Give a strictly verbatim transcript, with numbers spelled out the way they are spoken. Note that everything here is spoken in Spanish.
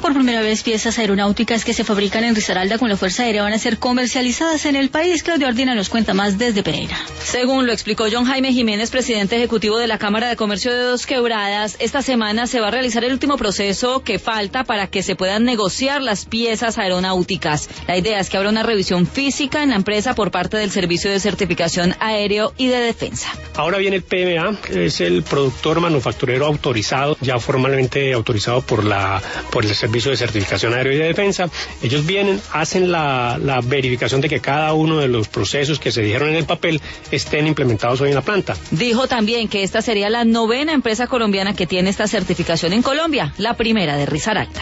Por primera vez, piezas aeronáuticas que se fabrican en Risaralda con la Fuerza Aérea van a ser comercializadas en el país. Claudio Ardina nos cuenta más desde Pereira. Según lo explicó John Jaime Jiménez, presidente ejecutivo de la Cámara de Comercio de Dos Quebradas, esta semana se va a realizar el último proceso que falta para que se puedan negociar las piezas aeronáuticas. La idea es que habrá una revisión física en la empresa por parte del Servicio de Certificación Aéreo y de Defensa. Ahora viene el P M A, es el productor manufacturero autorizado, ya formalmente autorizado por la por el Servicio de Certificación Aéreo y de Defensa. Ellos vienen, hacen la, la verificación de que cada uno de los procesos que se dijeron en el papel estén implementados hoy en la planta. Dijo también que esta sería la novena empresa colombiana que tiene esta certificación en Colombia, la primera de Risaralda.